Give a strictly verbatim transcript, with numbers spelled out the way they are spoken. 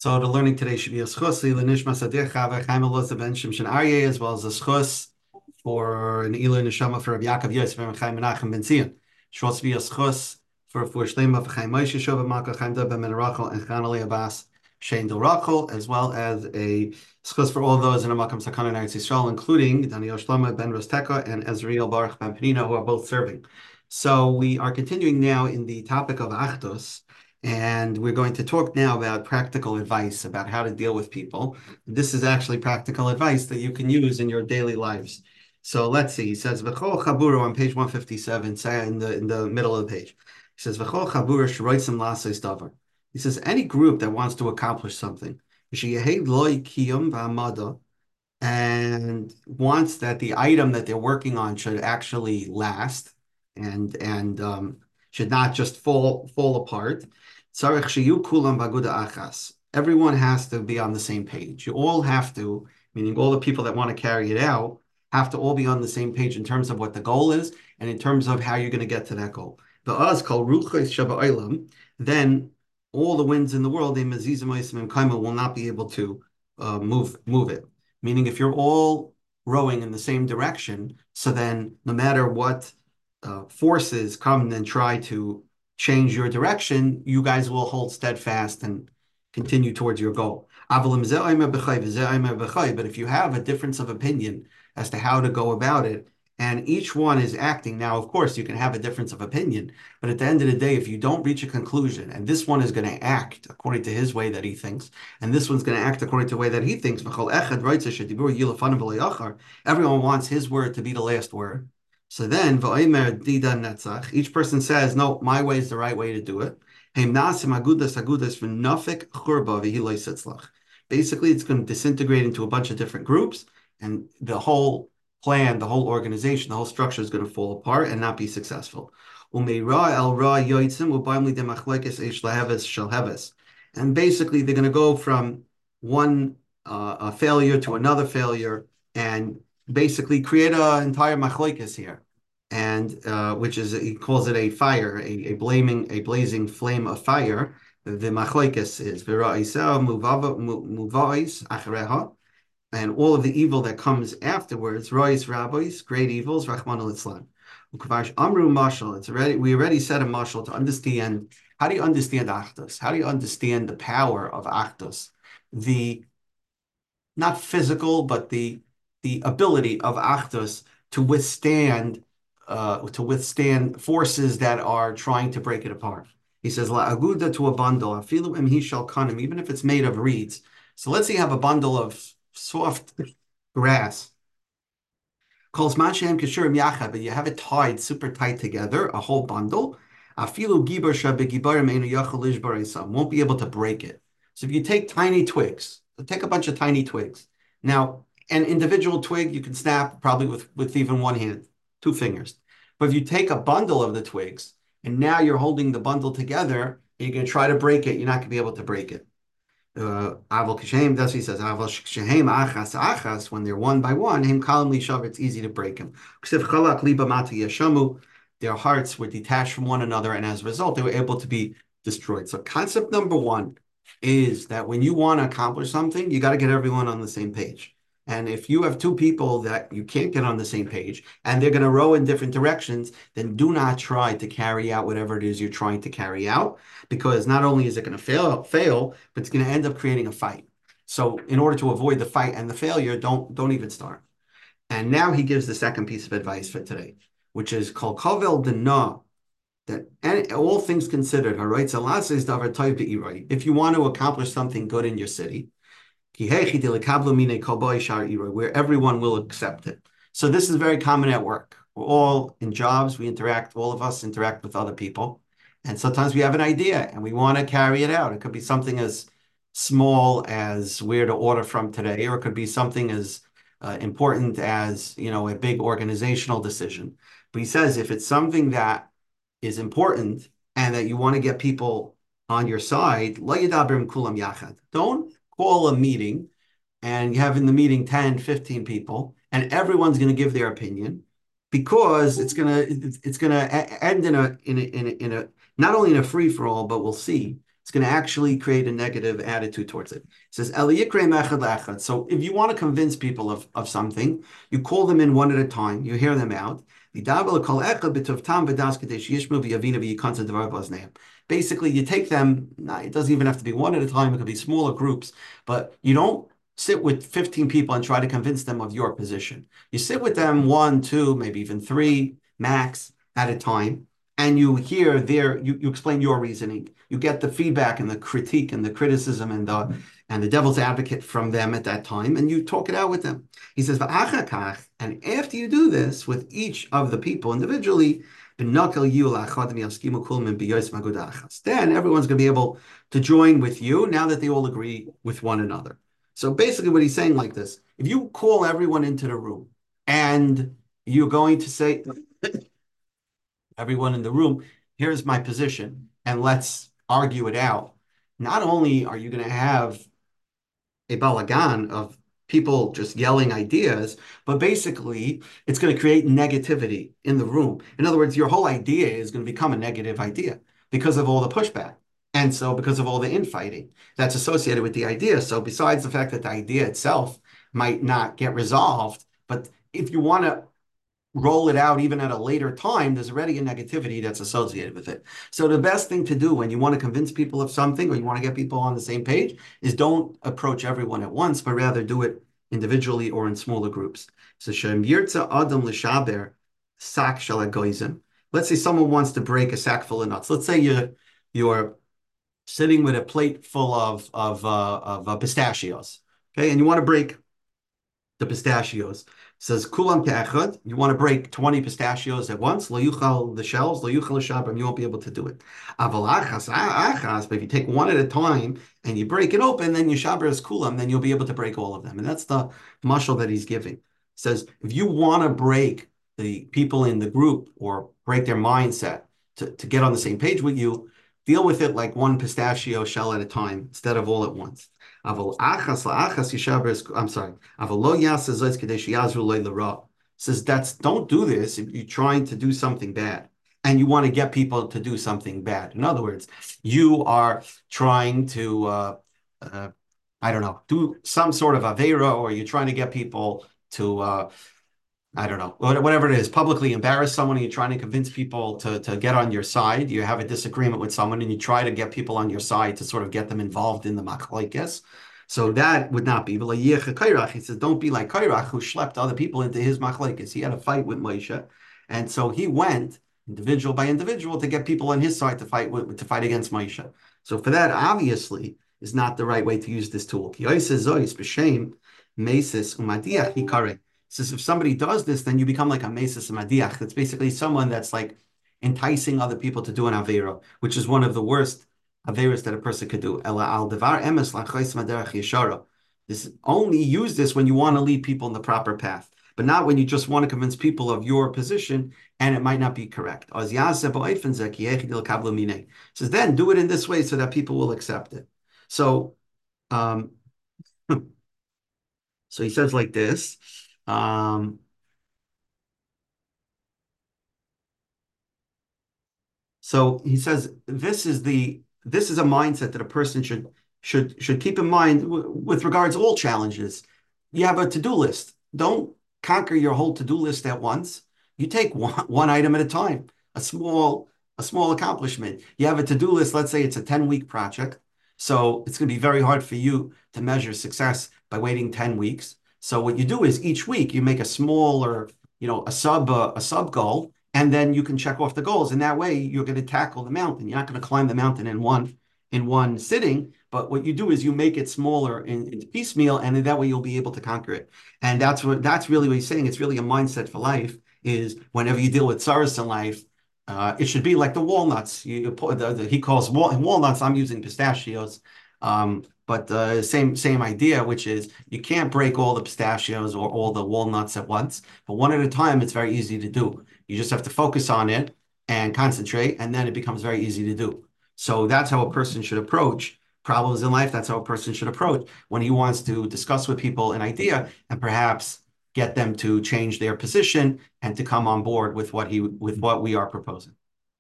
So the learning today should be a schus l'nishmas adir Chava Chaim Elazar ben Shimshon Aryeh, as well as a schus for an ilu neshama for Rabbi Yaakov Yosef and Chaim Menachem ben Zion. Should also be a schus for for Shlema for Chaim Moshe Shova Malka Chaim Dov ben Rachel and Chanali Abbas Shein Del Rachel, as well as a schus for all those in a Makam Sakana in Eretz Yisrael, including Daniel Shlomo ben Rosteka and Ezriel Baruch ben Penina, who are both serving. So we are continuing now in the topic of Achdus. And we're going to talk now about practical advice about how to deal with people. This is actually practical advice that you can use in your daily lives. So let's see. He says, "V'chol chabura" on page one fifty-seven, say in the in the middle of the page. He says, "V'chol chabura shroitzim laseis davar." He says, any group that wants to accomplish something, sheyehed loy kiyum v'amada, and wants that the item that they're working on should actually last and and um, should not just fall fall apart. Everyone has to be on the same page. You all have to, meaning all the people that want to carry it out, have to all be on the same page in terms of what the goal is and in terms of how you're going to get to that goal. Then all the winds in the world, will not be able to uh, move move it. Meaning, if you're all rowing in the same direction, so then no matter what uh, forces come and try to change your direction, you guys will hold steadfast and continue towards your goal. But if you have a difference of opinion as to how to go about it, and each one is acting, now, of course, you can have a difference of opinion, but at the end of the day, if you don't reach a conclusion, and this one is going to act according to his way that he thinks, and this one's going to act according to the way that he thinks, everyone wants his word to be the last word. So then, each person says, no, my way is the right way to do it. Basically, it's going to disintegrate into a bunch of different groups, and the whole plan, the whole organization, the whole structure is going to fall apart and not be successful. And basically, they're going to go from one uh, a failure to another failure and basically create an entire machlokes here. And uh, which is, he calls it a fire, a, a blaming, a blazing flame of fire. The machlokes is and all of the evil that comes afterwards, rois rabbis, great evils, Rahman al-Islam. Amru mashal, it's already, we already said a mashal to understand, how do you understand Achdus? How do you understand the power of Achdus? The, not physical, but the, the ability of Achdus to withstand, uh, to withstand forces that are trying to break it apart. He says, La aguda to a bundle, afilu em he shall kanim, even if it's made of reeds. So let's say you have a bundle of soft grass. But you have it tied super tight together, a whole bundle. Won't be able to break it. So if you take tiny twigs, so take a bunch of tiny twigs. Now, an individual twig you can snap probably with, with even one hand, two fingers. But if you take a bundle of the twigs, and now you're holding the bundle together, and you're going to try to break it, you're not going to be able to break it. Uh, Aval Kishem, that's what he says. Aval Shehem Achas Achas, when they're one by one, Him Kalam Lishav, it's easy to break them. Their hearts were detached from one another, and as a result, they were able to be destroyed. So, concept number one is that when you want to accomplish something, you got to get everyone on the same page. And if you have two people that you can't get on the same page and they're going to row in different directions, then do not try to carry out whatever it is you're trying to carry out, because not only is it going to fail, fail, but it's going to end up creating a fight. So in order to avoid the fight and the failure, don't, don't even start. And now he gives the second piece of advice for today, which is called Kavel Dana, that and all things considered, all right, so if you want to accomplish something good in your city, where everyone will accept it. So this is very common at work. We're all in jobs, we interact, all of us interact with other people. And sometimes we have an idea and we want to carry it out. It could be something as small as where to order from today, or it could be something as uh, important as, you know, a big organizational decision. But he says if it's something that is important and that you want to get people on your side, don't call a meeting and you have in the meeting ten, fifteen people and everyone's going to give their opinion, because it's going to it's going to end in a in a, in a in a not only in a free for all, but we'll see it's going to actually create a negative attitude towards it. It says, so if you want to convince people of, of something, you call them in one at a time, you hear them out. Basically, you take them, it doesn't even have to be one at a time, it could be smaller groups, but you don't sit with fifteen people and try to convince them of your position. You sit with them one, two, maybe even three max at a time, and you hear their, you, you explain your reasoning. You get the feedback and the critique and the criticism and the and the devil's advocate from them at that time, and you talk it out with them. He says, and after you do this with each of the people individually, then everyone's going to be able to join with you now that they all agree with one another. So basically what he's saying like this, if you call everyone into the room and you're going to say, everyone in the room, here's my position, and let's argue it out. Not only are you going to have a balagan of people just yelling ideas, but basically it's going to create negativity in the room. In other words, your whole idea is going to become a negative idea because of all the pushback. And so because of all the infighting that's associated with the idea. So besides the fact that the idea itself might not get resolved, but if you want to roll it out even at a later time, there's already a negativity that's associated with it. So the best thing to do when you want to convince people of something or you want to get people on the same page is don't approach everyone at once, but rather do it individually or in smaller groups. So Shem Yirtza Adam L'Shaber Sak Shalagoizim. Let's say someone wants to break a sack full of nuts. Let's say you're you're sitting with a plate full of of uh, of uh, pistachios, okay, and you want to break the pistachios. It says kulam ke'echad. You want to break twenty pistachios at once. Lo yuchal the shells. Lo yuchal l'shabram. You won't be able to do it. Aval achas achas. But if you take one at a time and you break it open, then you shaber is kulam. Then you'll be able to break all of them. And that's the mashal that he's giving. It says if you want to break the people in the group or break their mindset to, to get on the same page with you, deal with it like one pistachio shell at a time instead of all at once. I'm sorry. Says that's don't do this if you're trying to do something bad and you want to get people to do something bad. In other words, you are trying to uh, uh, I don't know, do some sort of avera, or you're trying to get people to uh, I don't know, whatever it is, publicly embarrass someone, and you're trying to convince people to, to get on your side. You have a disagreement with someone and you try to get people on your side to sort of get them involved in the machlokes. So that would not be. He says, don't be like Kairach, who schlepped other people into his machlokes. He had a fight with Moshe. And so he went individual by individual to get people on his side to fight with, to fight against Moshe. So for that, obviously, is not the right way to use this tool. Says if somebody does this, then you become like a mesis madiach. That's basically someone that's like enticing other people to do an avera, which is one of the worst averas that a person could do. Ela al devar emes lachos maderach yeshara. This only use this when you want to lead people in the proper path, but not when you just want to convince people of your position and it might not be correct. Says then do it in this way so that people will accept it. So, um, so he says like this. Um, so he says this is the this is a mindset that a person should should should keep in mind w- with regards to all challenges. You have a to-do list. Don't conquer your whole to-do list at once. You take one, one item at a time, a small a small accomplishment. You have a to-do list, let's say it's a ten-week project. So it's going to be very hard for you to measure success by waiting ten weeks. So what you do is each week you make a smaller, you know, a sub uh, a sub goal, and then you can check off the goals. And that way you're going to tackle the mountain. You're not going to climb the mountain in one in one sitting, but what you do is you make it smaller in, in piecemeal, and that way you'll be able to conquer it. And that's what that's really what he's saying. It's really a mindset for life. Is whenever you deal with sorrows in life, uh, it should be like the walnuts. You, you put the, the, he calls wal- walnuts. I'm using pistachios. Um, but uh, same same idea, which is you can't break all the pistachios or all the walnuts at once, but one at a time, it's very easy to do. You just have to focus on it and concentrate, and then it becomes very easy to do. So that's how a person should approach problems in life. That's how a person should approach when he wants to discuss with people an idea and perhaps get them to change their position and to come on board with what he with what we are proposing.